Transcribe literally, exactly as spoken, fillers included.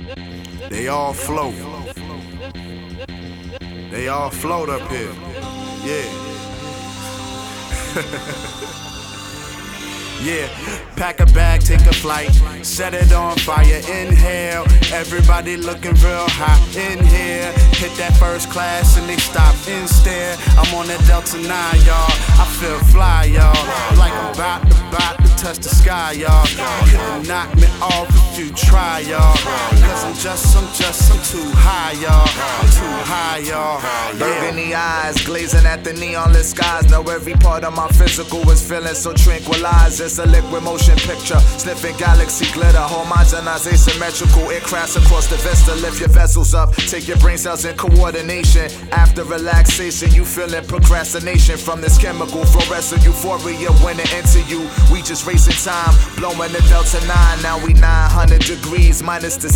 They all float. They all float up here. Yeah. Yeah, pack a bag, take a flight, set it on fire, inhale. Everybody looking real hot in here. Hit that first class and they stop and stare. I'm on that Delta nine, y'all. I feel fly, y'all. Like I'm about to, about to touch the sky, y'all. You couldn't knock me off if you try, y'all. Cause I'm just, I'm just, I'm too high, y'all. I'm too high, y'all. Burgundy eyes, glazing at the neon-lit skies. Know every part of my physical is feeling so tranquilized. It's a liquid motion picture, sniffing galaxy glitter. Homogenized, asymmetrical, it crafts across the vista. Lift your vessels up, take your brain cells in coordination. After relaxation, you feeling procrastination from this chemical fluorescent euphoria when it enter you. We just racing time, blowing the Delta nine. Now we nine hundred degrees minus the